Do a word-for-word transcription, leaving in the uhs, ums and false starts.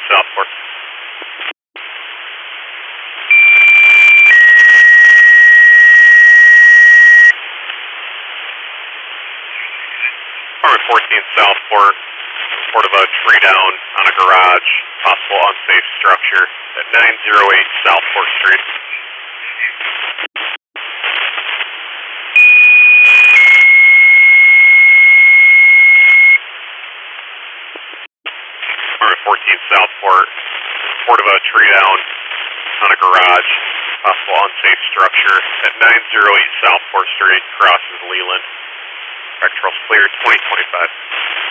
Southport. Apartment fourteen Southport. Report of a tree down on a garage. Possible unsafe structure at nine oh eight Southport Street. Apartment fourteen Southport. Report of a tree down on a garage. Possible unsafe structure at nine oh eight Southport Street. Crosses Leland. Spectral's clear, twenty twenty-five.